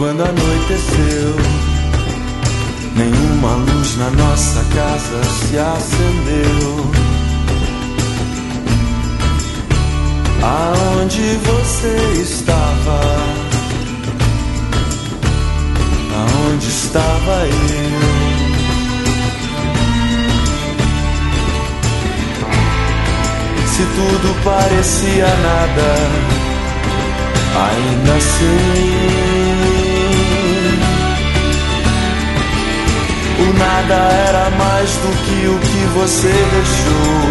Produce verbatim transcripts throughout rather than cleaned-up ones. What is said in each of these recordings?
Quando anoiteceu, nenhuma luz na nossa casa se acendeu. Aonde você estava? Aonde estava eu? Se tudo parecia nada, ainda assim o nada era mais do que o que você deixou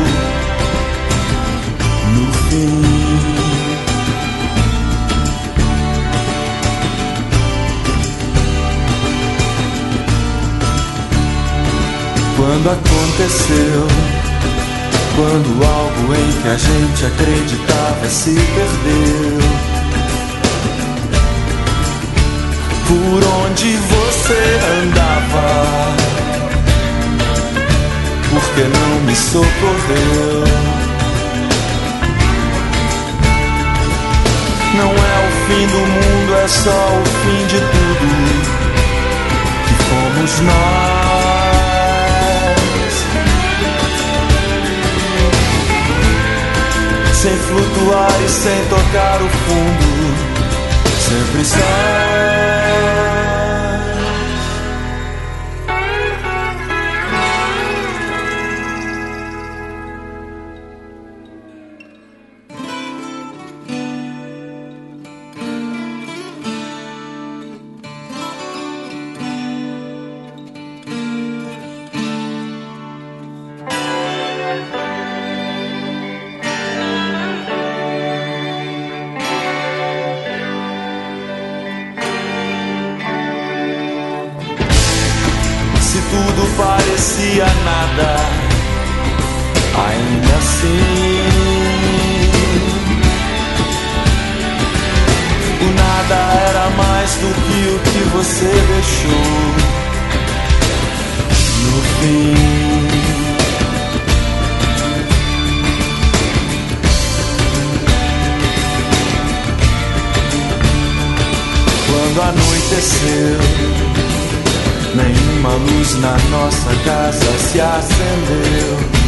no fim. Quando aconteceu, quando algo em que a gente acreditava se perdeu, por onde você andava? Por que não me socorreu? Não é o fim do mundo, é só o fim de tudo que fomos nós. Sem flutuar e sem tocar o fundo, sempre só. Tudo parecia nada, ainda assim o nada era mais do que o que você deixou no fim. Quando anoiteceu, nenhuma luz na nossa casa se acendeu.